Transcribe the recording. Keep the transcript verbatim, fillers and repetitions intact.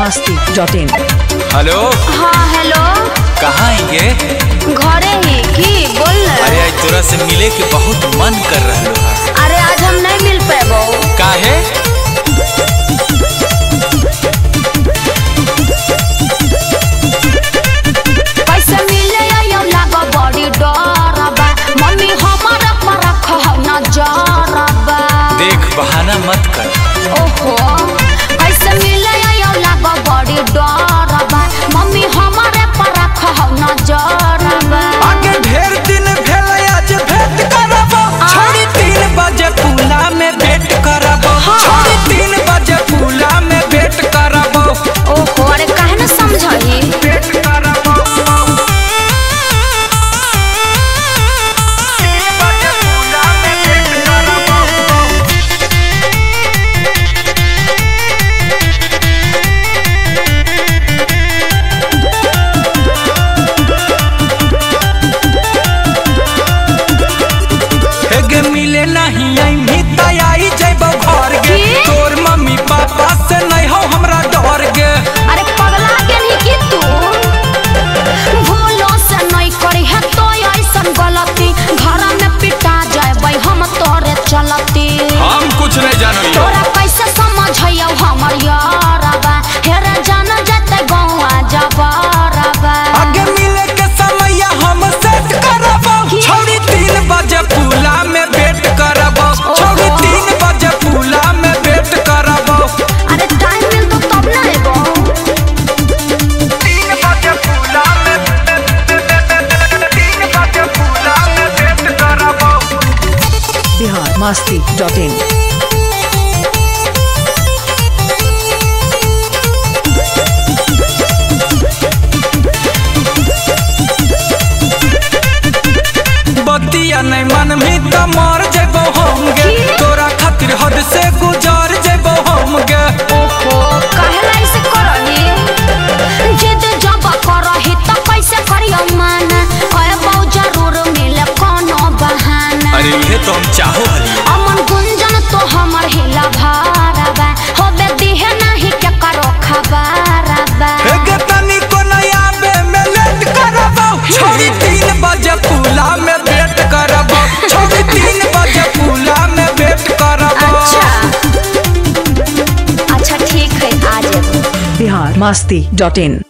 Masti dot in. Hello. हाँ hello. कहाँ है ये? घरे ही की बोल। अरे आज तोरा से मिले के बहुत मन कर रहा है। अरे आज हम नहीं मिल पेबो। काहे? कैसे मिले यो लागो बड़ी डर बा, मम्मी हमारा पर रख नजर बा। देख बहाना मत कर। ओहो कैसे मिले यो लागो बड़ी डर बा, मम्मी हमारे पर रख नजर बा। आगे ढेर दिन भेल आज भेंट करबो, छोड़ी तीन बजे पुला में भेंट करबो। छोड़ी तीन बजे पुला में भेंट करबो। ओहो अरे काहे न समझही। भेंट करबो तीन बजे पुला में भेंट करबो। हेगे मिले नहीं आई आई जइबो घर गे, तोर मम्मी पापा से नहीं हो हमरा डर गे। अरे पगला गेली की तू, भूलो से नहीं करी है तो ऐसन गलती, घर में पिटा जाए हम तोरे चलती। हम कुछ नहीं जानो। तोरा कैसे समझियो हमर यारबा, हेरे जान जते गौआ जबरबा। आगे मिले के समय हम सेट करबो, छोड़ी तीन बजे पुला में भेंट करबो। छोड़ी तीन बजे पुला में भेंट करबो। अरे टाइम मिल तो तब ना एबो। तीन बजे पुला में तीन बजे पुला में भेंट करबो। Bihar Masti dot in. बतिया नहीं मन में त मर जेबो हम गे, तोरा खातिर हद से गुजर जेबो हम गे। ओहो काहेला ऐसे करही, जिद जब करही त कैसे करियो माना, ओए बहु जरूर मिले कोनो बहाना। अरे ये तो हम चाहो हली। अमन गुंजन तो हमर हिला भारबा, होबे दिहे नहीं के करो खबरबा। हेगे तनी को नया बे में लेट करबो, छोड़ी तीन बजे पुला में भेंट करबो। छोड़ी तीन बजे पुला में भेंट करबो। अच्छा अच्छा ठीक है आ जाओ। बिहार मस्ती डॉट इन।